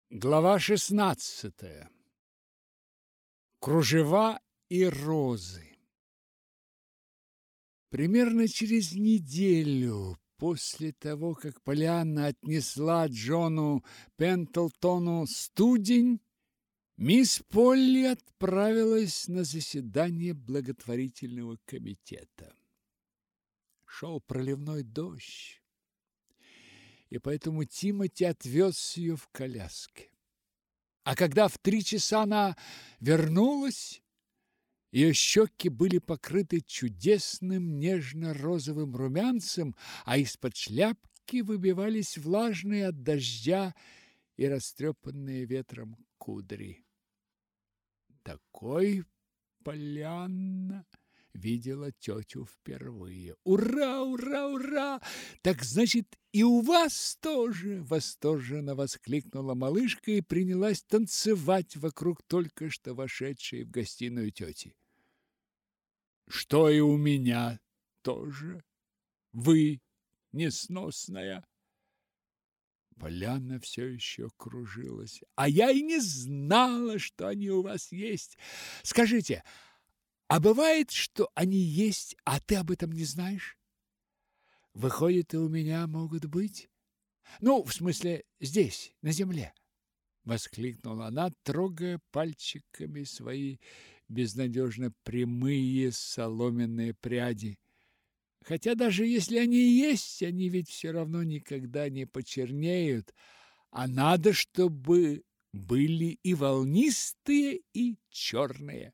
Глава 16. Кружева и розы. Примерно через неделю после того, как Полианна отнесла Джону Пендлтону студень, мисс Полли отправилась на заседание благотворительного комитета. Шел проливной дождь, и поэтому Тимоти отвез ее в коляске. А когда в 3 часа она вернулась, ее щеки были покрыты чудесным нежно-розовым румянцем, а из-под шляпки выбивались влажные от дождя и растрепанные ветром кудри. Такой Полианна видела тетю впервые. «Ура, ура, ура! Так значит, и у вас тоже!» Восторженно воскликнула малышка и принялась танцевать вокруг только что вошедшей в гостиную тети. «Что и у меня тоже? Вы несносная!» Полианна все еще кружилась. «А я и не знала, что они у вас есть. Скажите, а бывает, что они есть, а ты об этом не знаешь? Выходит, и у меня могут быть? Ну, в смысле, здесь, на земле!» Воскликнула она, трогая пальчиками свои безнадежно прямые соломенные пряди. Хотя даже если они и есть, они ведь все равно никогда не почернеют, а надо, чтобы были и волнистые, и черные.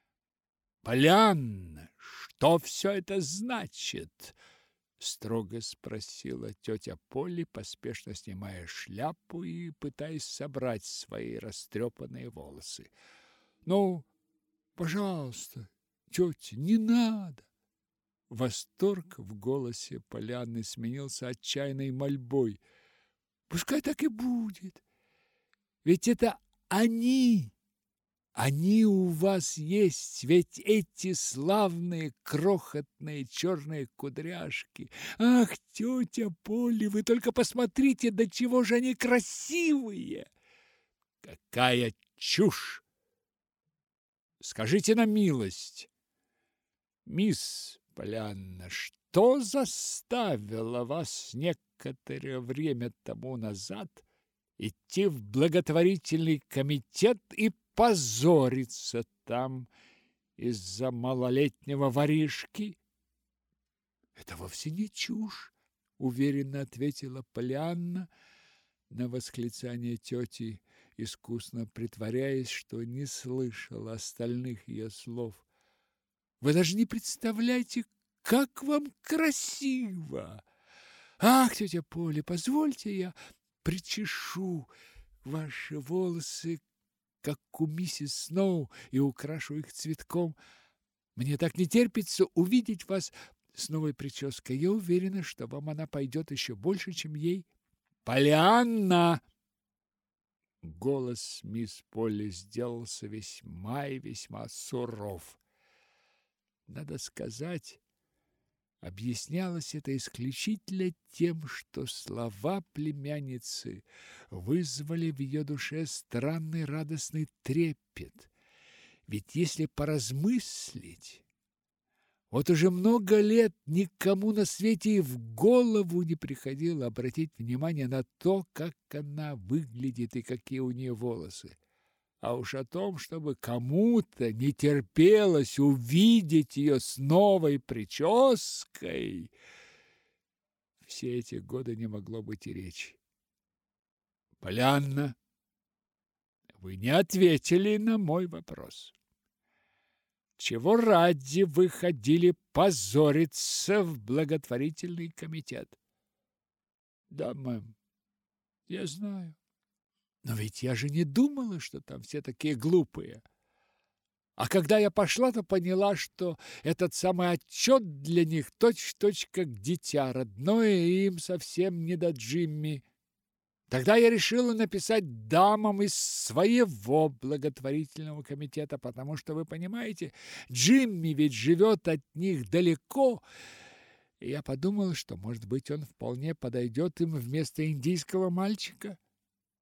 «Полианна, что все это значит?» — строго спросила тетя Полли, поспешно снимая шляпу и пытаясь собрать свои растрепанные волосы. «Ну, пожалуйста, тетя, не надо!» Восторг в голосе Полианны сменился отчаянной мольбой. «Пускай так и будет, ведь это они! Они у вас есть, ведь эти славные крохотные черные кудряшки! Ах, тетя Полли, вы только посмотрите, до чего же они красивые!» «Какая чушь! Скажите на милость, мисс Полианна, что заставило вас некоторое время тому назад идти в благотворительный комитет и позориться там из-за малолетнего воришки?» «Это вовсе не чушь», — уверенно ответила Полианна на восклицание тети, искусно притворяясь, что не слышала остальных ее слов. «Вы даже не представляете, как вам красиво! Ах, тетя Поля, позвольте я причешу ваши волосы, как у миссис Сноу, и украшу их цветком. Мне так не терпится увидеть вас с новой прической. Я уверена, что вам она пойдет еще больше, чем ей». «Полианна!» Голос мисс Полли сделался весьма и весьма суров. Надо сказать, объяснялось это исключительно тем, что слова племянницы вызвали в ее душе странный радостный трепет. Ведь если поразмыслить, вот уже много лет никому на свете и в голову не приходило обратить внимание на то, как она выглядит и какие у нее волосы. А уж о том, чтобы кому-то не терпелось увидеть ее с новой прической, все эти годы не могло быть и речи. «Полианна, вы не ответили на мой вопрос. Чего ради вы ходили позориться в благотворительный комитет?» «Да, мэм, я знаю. Но ведь я же не думала, что там все такие глупые. А когда я пошла, то поняла, что этот самый отчет для них точь-в-точь как дитя родное, и им совсем не до Джимми. Тогда я решила написать дамам из своего благотворительного комитета, потому что, вы понимаете, Джимми ведь живет от них далеко, и я подумала, что, может быть, он вполне подойдет им вместо индийского мальчика.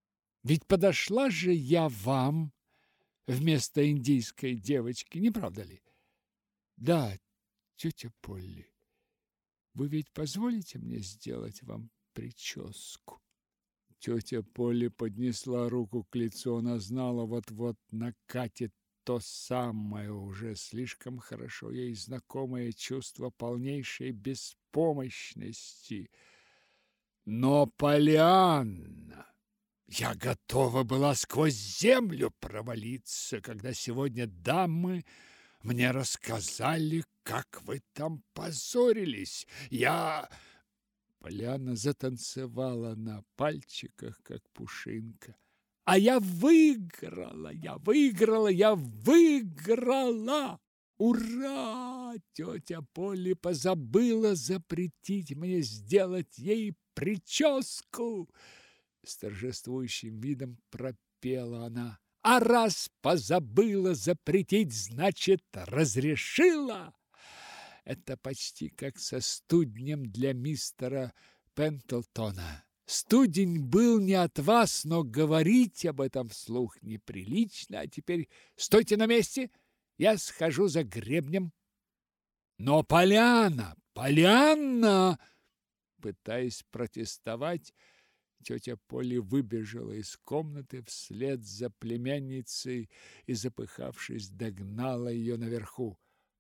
Ведь подошла же я вам вместо индийской девочки, не правда ли? Да, тетя Полли, вы ведь позволите мне сделать вам прическу? Тетя Полли поднесла руку к лицу. Она знала, вот-вот накатит то самое, уже слишком хорошо ей знакомое чувство полнейшей беспомощности. Но Полианна, я готова была сквозь землю провалиться, когда сегодня дамы мне рассказали, как вы там позорились. Полианна затанцевала на пальчиках, как пушинка. А я выиграла, я выиграла, я выиграла! Ура! Тетя Полли позабыла запретить мне сделать ей прическу. С торжествующим видом пропела она. А раз позабыла запретить, значит, разрешила. Это почти как со студнем для мистера Пендлтона. Студень был не от вас, но говорить об этом вслух неприлично. А теперь стойте на месте, я схожу за гребнем. Но Полианна, пытаясь протестовать, тетя Полли выбежала из комнаты вслед за племянницей и, запыхавшись, догнала ее наверху.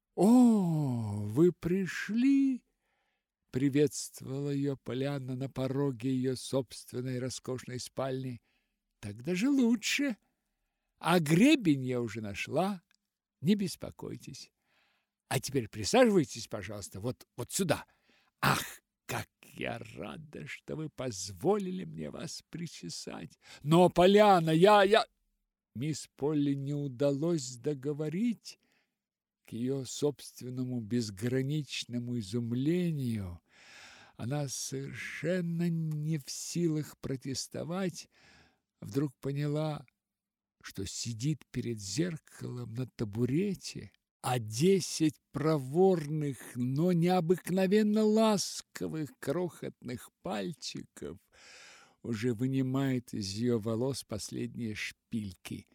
«О, вы пришли!» — приветствовала ее Полианна на пороге ее собственной роскошной спальни. «Так даже лучше. А гребень я уже нашла. Не беспокойтесь. А теперь присаживайтесь, пожалуйста, вот сюда. Ах, как я рада, что вы позволили мне вас причесать. Но, Полианна, я...» Мисс Полли не удалось договорить. К ее собственному безграничному изумлению она, совершенно не в силах протестовать, вдруг поняла, что сидит перед зеркалом на табурете, а 10 проворных, но необыкновенно ласковых крохотных пальчиков уже вынимает из ее волос последние шпильки.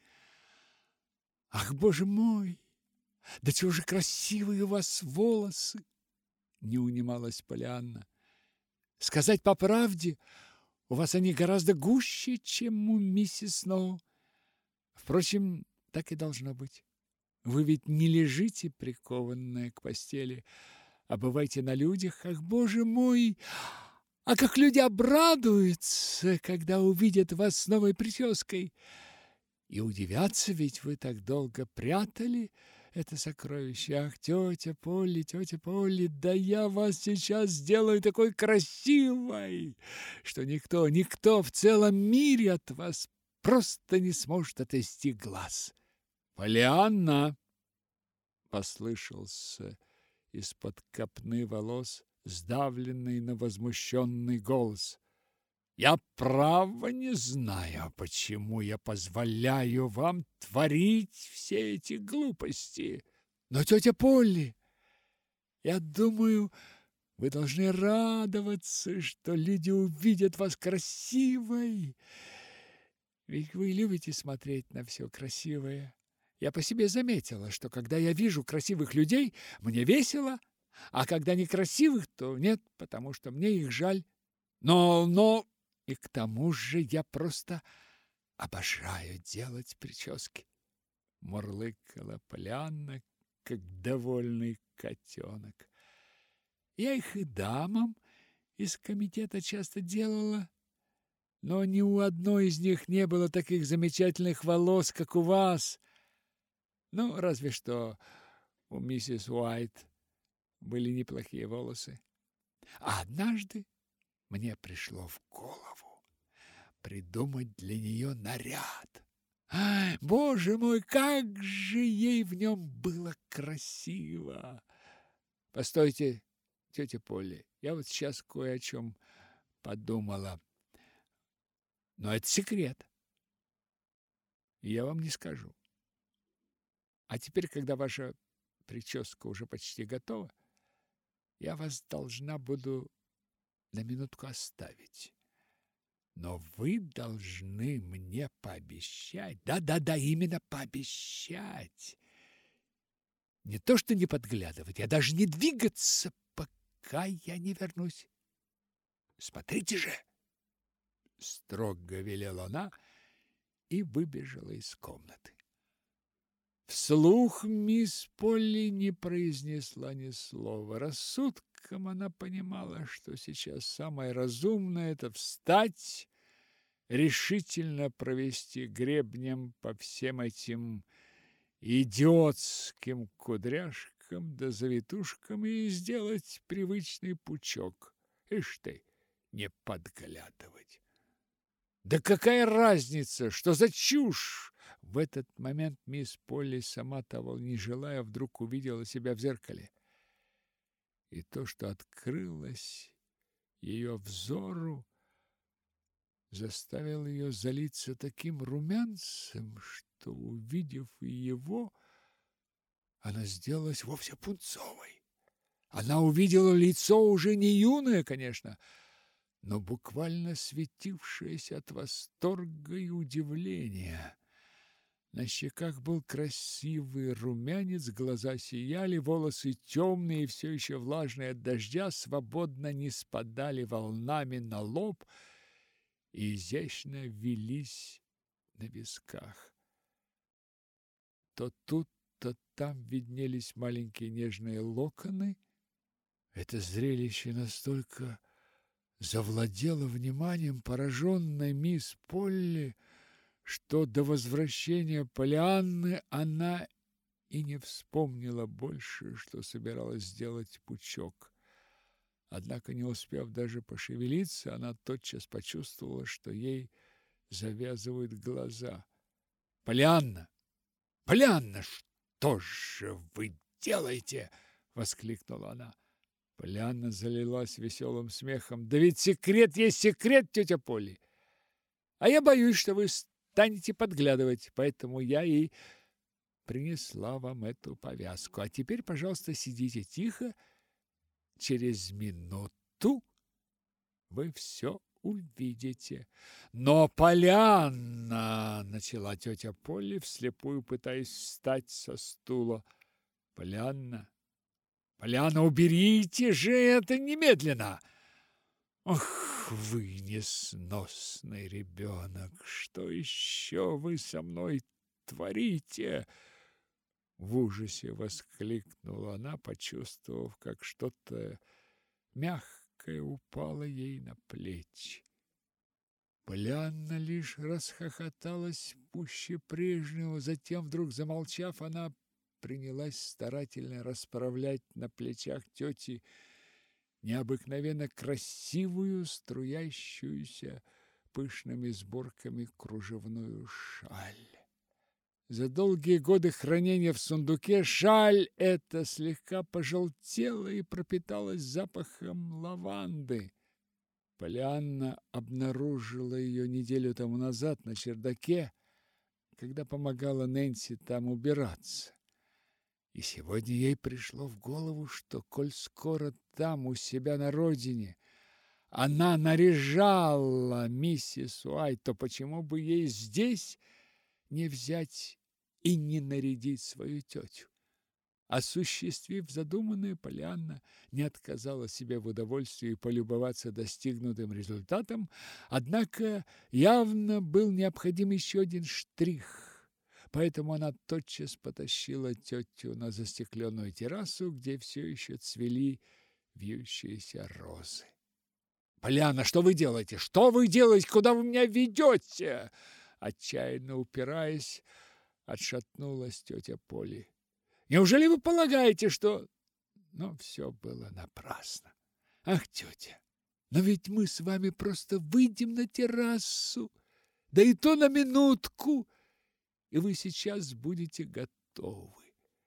«Ах, Боже мой! Да чего же красивые у вас волосы!» — не унималась Полианна. «Сказать по правде, у вас они гораздо гуще, чем у миссис Сноу. Впрочем, так и должно быть. Вы ведь не лежите, прикованная к постели, а бываете на людях. Ах, Боже мой! А как люди обрадуются, когда увидят вас с новой прической! И удивятся, ведь вы так долго прятали это сокровище. Ах, тетя Полли, да я вас сейчас сделаю такой красивой, что никто в целом мире от вас просто не сможет отвести глаз. Полианна!» — послышался из-под копны волос сдавленный, но возмущенный голос. «Я право не знаю, почему я позволяю вам творить все эти глупости. Но, тетя Полли, я думаю, вы должны радоваться, что люди увидят вас красивой. Ведь вы любите смотреть на все красивое. Я по себе заметила, что когда я вижу красивых людей, мне весело, а когда некрасивых, то нет, потому что мне их жаль. Но... И к тому же я просто обожаю делать прически!» Мурлыкала Полианна, как довольный котенок. «Я их и дамам из комитета часто делала, но ни у одной из них не было таких замечательных волос, как у вас. Ну, разве что у миссис Уайт были неплохие волосы. А однажды мне пришло в голову придумать для нее наряд. Ай, Боже мой, как же ей в нем было красиво! Постойте, тетя Полли, я вот сейчас кое о чем подумала. Но это секрет. И я вам не скажу. А теперь, когда ваша прическа уже почти готова, я вас должна буду на минутку оставить. Но вы должны мне пообещать, да, именно пообещать, не то что не подглядывать, а даже не двигаться, пока я не вернусь. Смотрите же, строго велела она и выбежала из комнаты. Вслух мисс Полли не произнесла ни слова. Рассудком она понимала, что сейчас самое разумное – это встать, решительно провести гребнем по всем этим идиотским кудряшкам да завитушкам и сделать привычный пучок. Ишь ты, не подглядывать! Да какая разница, что за чушь? В этот момент мисс Полли, сама того не желая, вдруг увидела себя в зеркале. И то, что открылось ее взору, заставило ее залиться таким румянцем, что, увидев его, она сделалась вовсе пунцовой. Она увидела лицо уже не юное, конечно, но буквально светившееся от восторга и удивления. На щеках был красивый румянец, глаза сияли, волосы темные и все еще влажные от дождя свободно не спадали волнами на лоб и изящно велись на висках. То тут, то там виднелись маленькие нежные локоны. Это зрелище настолько завладело вниманием пораженной мисс Полли, что до возвращения Полианны она и не вспомнила больше, что собиралась сделать пучок. Однако, не успев даже пошевелиться, она тотчас почувствовала, что ей завязывают глаза. «Полианна! Полианна, что же вы делаете?» — воскликнула она. Полианна залилась веселым смехом. «Да ведь секрет есть секрет, тетя Полли! А я боюсь, что вы станете подглядывать, поэтому я и принесла вам эту повязку. А теперь, пожалуйста, сидите тихо. Через минуту вы все увидите». «Но, Полианна!» — начала тетя Полли, вслепую пытаясь встать со стула. «Полианна! Полианна, уберите же это немедленно!» «Ах, вы несносный ребенок! Что еще вы со мной творите?» В ужасе воскликнула она, почувствовав, как что-то мягкое упало ей на плечи. Полианна лишь расхохоталась пуще прежнего, затем, вдруг замолчав, она принялась старательно расправлять на плечах тети необыкновенно красивую, струящуюся пышными сборками кружевную шаль. За долгие годы хранения в сундуке шаль эта слегка пожелтела и пропиталась запахом лаванды. Полианна обнаружила ее неделю тому назад на чердаке, когда помогала Нэнси там убираться. И сегодня ей пришло в голову, что, коль скоро там, у себя на родине, она наряжала миссис Уайт, то почему бы ей здесь не взять и не нарядить свою тетю? Осуществив задуманное, Полианна не отказала себе в удовольствии полюбоваться достигнутым результатом, однако явно был необходим еще один штрих. Поэтому она тотчас потащила тетю на застекленную террасу, где все еще цвели вьющиеся розы. «Полианна, что вы делаете? Что вы делаете? Куда вы меня ведете?» Отчаянно упираясь, отшатнулась тетя Полли. «Неужели вы полагаете, что...» Но все было напрасно. «Ах, тетя, но ведь мы с вами просто выйдем на террасу, да и то на минутку, и вы сейчас будете готовы».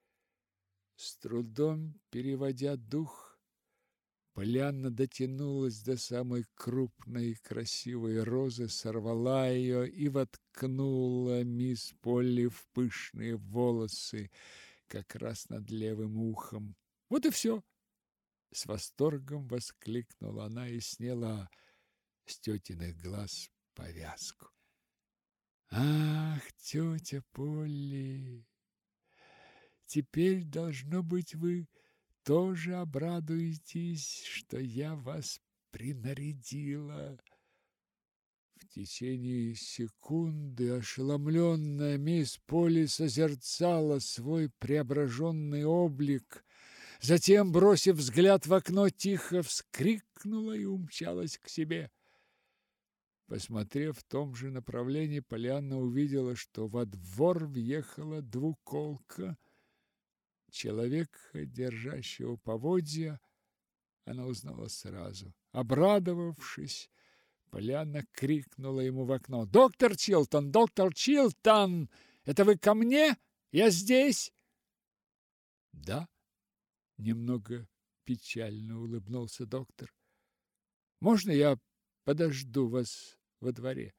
С трудом переводя дух, Полианна дотянулась до самой крупной и красивой розы, сорвала ее и воткнула мисс Полли в пышные волосы, как раз над левым ухом. «Вот и все!» С восторгом воскликнула она и сняла с тетиных глаз повязку. Ах, тетя Полли, теперь, должно быть, вы тоже обрадуетесь, что я вас принарядила. В течение секунды ошеломленная мисс Полли созерцала свой преображенный облик, затем, бросив взгляд в окно, тихо вскрикнула и умчалась к себе. Посмотрев в том же направлении, Полианна увидела, что во двор въехала двуколка. Человека, держащего поводья, она узнала сразу. Обрадовавшись, Полианна крикнула ему в окно: «Доктор Чилтон! Доктор Чилтон! Это вы ко мне? Я здесь!» «Да», — немного печально улыбнулся доктор. «Можно я подожду вас во дворе?»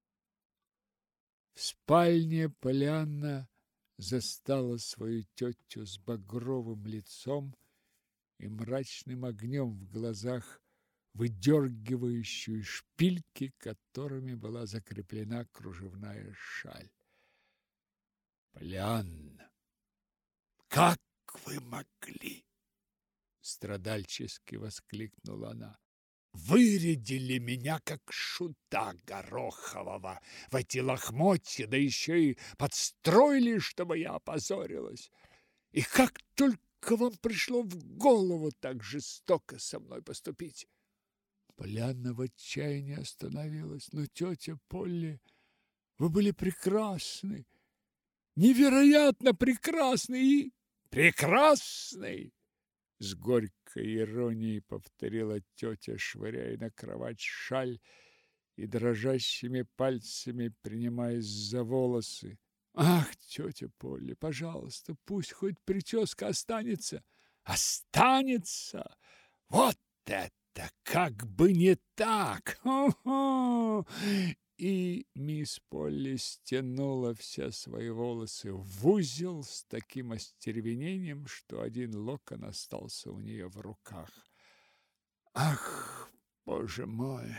В спальне Полианна застала свою тетю с багровым лицом и мрачным огнем в глазах, выдергивающую шпильки, которыми была закреплена кружевная шаль. «Полианна, как вы могли?» — страдальчески воскликнула она. «Вырядили меня, как шута горохового, в эти лохмотья, да еще и подстроили, чтобы я опозорилась. И как только вам пришло в голову так жестоко со мной поступить?» Полианна в отчаянии остановилась. «Но, тетя Полли, вы были прекрасны, невероятно прекрасны и...» «Прекрасный!» — с горькой иронией повторила тетя, швыряя на кровать шаль и дрожащими пальцами принимаясь за волосы. «Ах, тетя Полли, пожалуйста, пусть хоть прическа останется». «Останется? Вот это! Как бы не так! Хо-хо!» И мисс Полли стянула все свои волосы в узел с таким остервенением, что один локон остался у нее в руках. «Ах, Боже мой!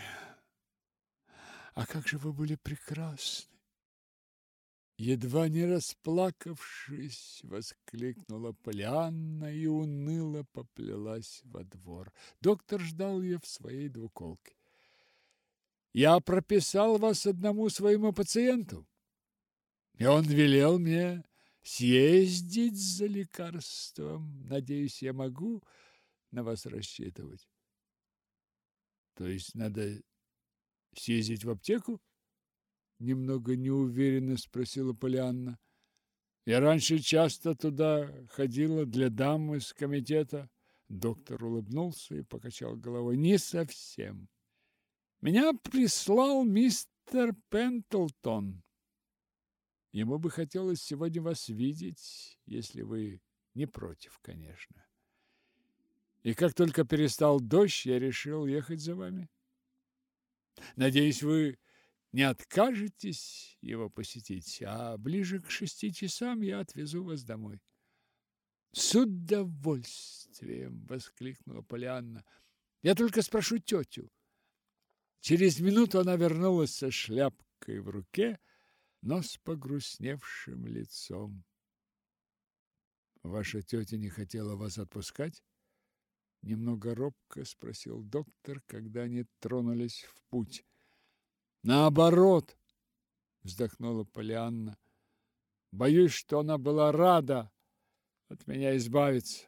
А как же вы были прекрасны!» Едва не расплакавшись, воскликнула Полианна и уныло поплелась во двор. Доктор ждал ее в своей двуколке. «Я прописал вас одному своему пациенту, и он велел мне съездить за лекарством. Надеюсь, я могу на вас рассчитывать». «То есть надо съездить в аптеку?» Немного неуверенно спросила Полианна. «Я раньше часто туда ходила для дам из комитета». Доктор улыбнулся и покачал головой. «Не совсем. Меня прислал мистер Пендлтон. Ему бы хотелось сегодня вас видеть, если вы не против, конечно. И как только перестал дождь, я решил ехать за вами. Надеюсь, вы не откажетесь его посетить, а ближе к 6 часам я отвезу вас домой». «С удовольствием!» — воскликнула Полианна. «Я только спрошу тетю». Через минуту она вернулась со шляпкой в руке, но с погрустневшим лицом. «Ваша тетя не хотела вас отпускать?» Немного робко спросил доктор, когда они тронулись в путь. «Наоборот!» — вздохнула Полианна. «Боюсь, что она была рада от меня избавиться».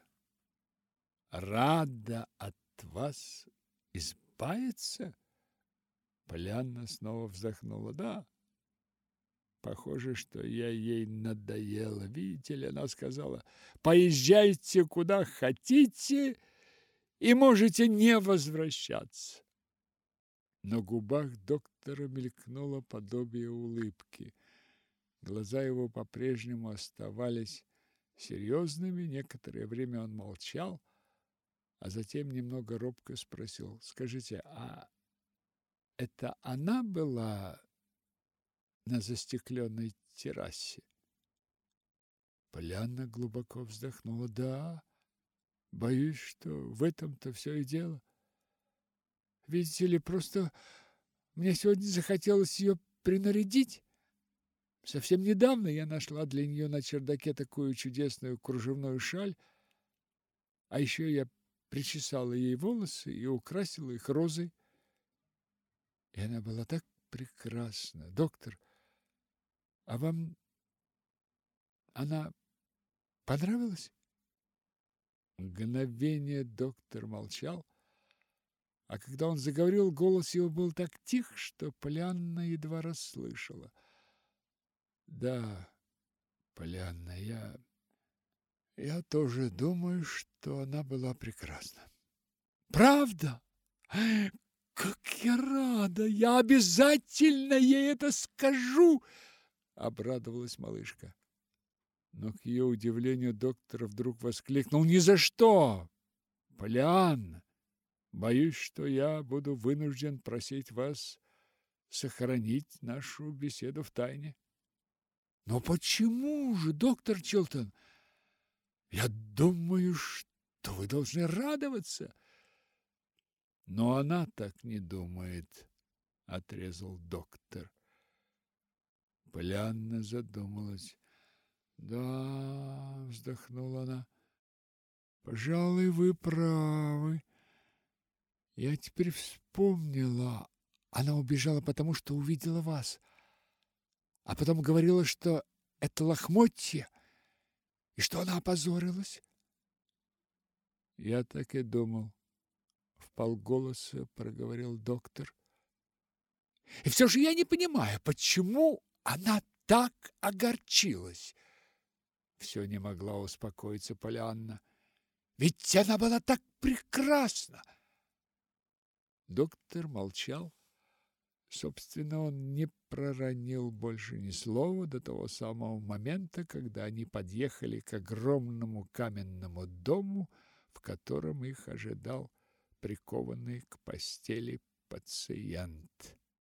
«Рада от вас избавиться?» Полианна снова вздохнула. «Да, похоже, что я ей надоела. Видите ли, она сказала: поезжайте куда хотите и можете не возвращаться». На губах доктора мелькнуло подобие улыбки. Глаза его по-прежнему оставались серьезными. Некоторое время он молчал, а затем немного робко спросил: «Скажите, а это она была на застекленной террасе?» Полианна глубоко вздохнула. «Да, боюсь, что в этом-то все и дело. Видите ли, просто Мне сегодня захотелось ее принарядить. Совсем недавно я нашла для нее на чердаке такую чудесную кружевную шаль, а еще я причесала ей волосы и украсила их розой. И она была так прекрасна. Доктор, а вам она понравилась? Мгновение доктор молчал, а когда он заговорил, голос его был так тих, что Полианна едва расслышала. Да, Полианна, я тоже думаю, что она была прекрасна. Правда? Как я рада! Я обязательно ей это скажу, обрадовалась малышка. Но к ее удивлению доктор вдруг воскликнул: ни за что! Полианна, боюсь, что я буду вынужден просить вас сохранить нашу беседу в тайне. Но почему же, доктор Чилтон? Я думаю, что вы должны радоваться. Но она так не думает, отрезал доктор. Полианна задумалась. Да, вздохнула она. Пожалуй, вы правы. Я теперь вспомнила. Она убежала потому, что увидела вас. А потом говорила, что это лохмотье, и что она опозорилась. Я так и думал, вполголоса проговорил доктор. И все же я не понимаю, почему она так огорчилась. Все не могла успокоиться Полианна. Ведь она была так прекрасна. Доктор молчал. Собственно, он не проронил больше ни слова до того самого момента, когда они подъехали к огромному каменному дому, в котором их ожидал прикованный к постели пациент.